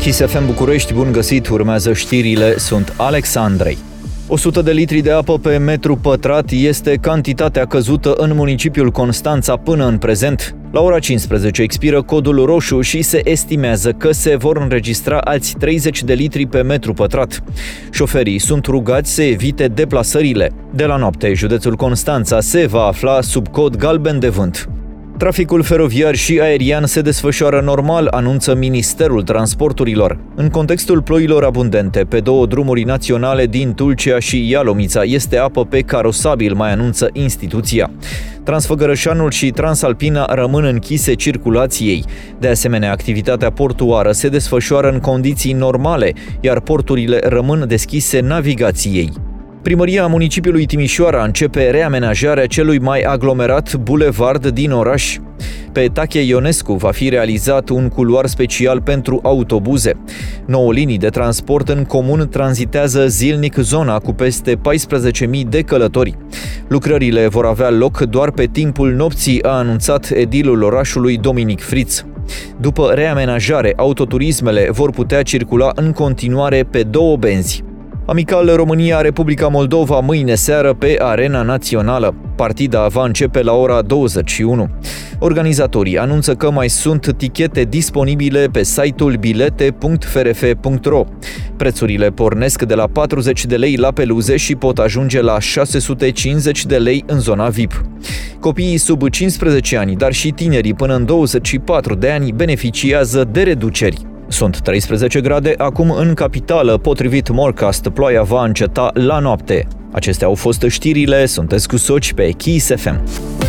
Kiss FM București, bun găsit, urmează știrile, sunt Alex Andrei. 100 de litri de apă pe metru pătrat este cantitatea căzută în municipiul Constanța până în prezent. La ora 15 expiră codul roșu și se estimează că se vor înregistra alți 30 de litri pe metru pătrat. Șoferii sunt rugați să evite deplasările. De la noapte, județul Constanța se va afla sub cod galben de vânt. Traficul feroviar și aerian se desfășoară normal, anunță Ministerul Transporturilor. În contextul ploilor abundente pe două drumuri naționale din Tulcea și Ialomița este apă pe carosabil, mai anunță instituția. Transfăgărășanul și Transalpina rămân închise circulației. De asemenea, activitatea portuară se desfășoară în condiții normale, iar porturile rămân deschise navigației. Primăria municipiului Timișoara începe reamenajarea celui mai aglomerat bulevard din oraș. Pe Tache Ionescu va fi realizat un culoar special pentru autobuze. 9 linii de transport în comun tranzitează zilnic zona cu peste 14.000 de călători. Lucrările vor avea loc doar pe timpul nopții, a anunțat edilul orașului Dominic Friț. După reamenajare, autoturismele vor putea circula în continuare pe două benzi. Amical România-Republica Moldova mâine seară pe Arena Națională. Partida va începe la ora 21. Organizatorii anunță că mai sunt tichete disponibile pe site-ul bilete.frf.ro. Prețurile pornesc de la 40 de lei la peluze și pot ajunge la 650 de lei în zona VIP. Copiii sub 15 ani, dar și tinerii până în 24 de ani beneficiază de reduceri. Sunt 13 grade acum în capitală, potrivit Morecast, ploaia va înceta la noapte. Acestea au fost știrile, sunteți cu Soci pe Kiss FM.